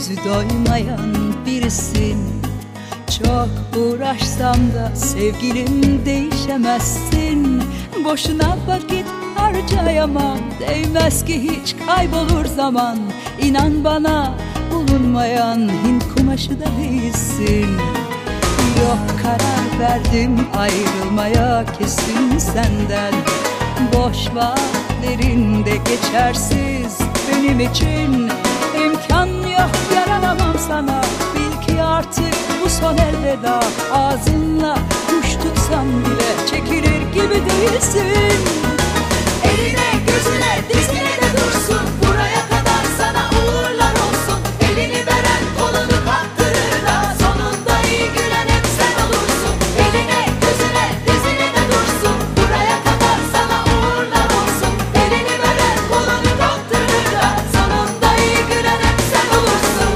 gözü doymayan birisin. Çok uğraşsam da sevgilim değişemezsin. Boşuna vakit harcayamam, değmez ki hiç kaybolur zaman. İnan bana bulunmayan Hint kumaşı da değilsin. Yok, karar verdim ayrılmaya kesin senden. Boş vaatlerinde geçersiz benim için. İmkan yok, yaranamam sana, bil ki artık bu son elveda. Ağzınla kuş tutsan bile çekilir gibi değilsin. Eline, gözüne, dizine de dursun, buraya kadar sana uğurlar olsun. Elini veren kolunu kaptırır da sonunda iyi gülen hep sen olursun. Eline, gözüne, dizine de dursun, buraya kadar sana uğurlar olsun. Elini veren kolunu kaptırır da sonunda iyi gülen hep sen olursun.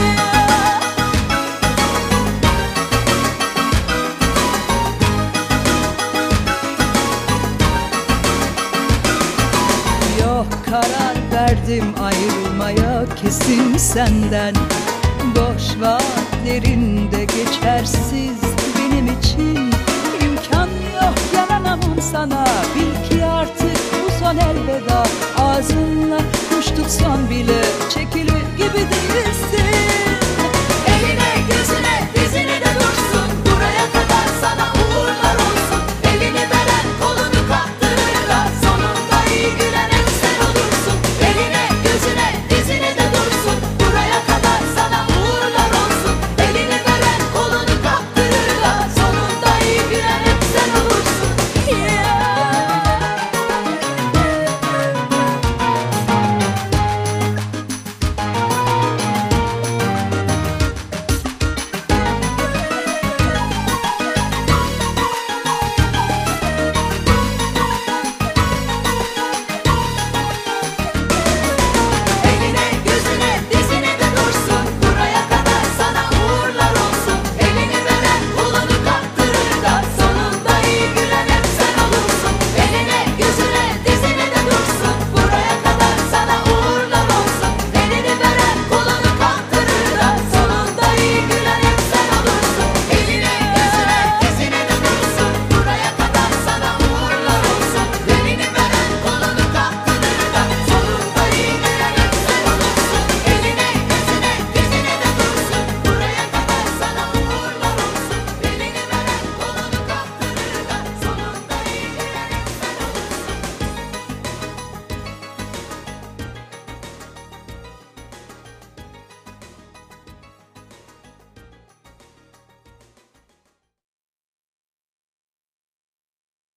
Yok, karar verdim ayrılmaya kesin senden. Boş vaatlerinde geçersiz benim için. İmkan yok, yaranamam sana, bil ki artık bu son elveda. Ağzınla kuş tutsan bile çekilir gibi değil.